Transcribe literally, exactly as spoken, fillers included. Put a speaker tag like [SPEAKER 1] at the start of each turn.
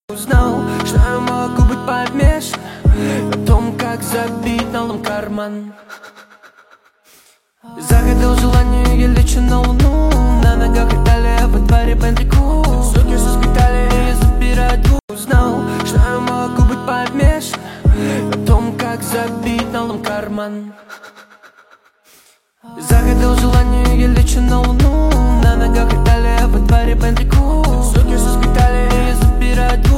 [SPEAKER 1] Узнал, что я могу быть помешан на том, как забить налом карман. Загадал желание, я лечу на луну. На ногах Италия, во дворе Бентли Кул. Суки соскитали, я забираю двух. Узнал, что я могу быть помешан на том, как забить налом карман. Загадал желание, я лечу на луну. На ногах Италия, во дворе Бентли Кул.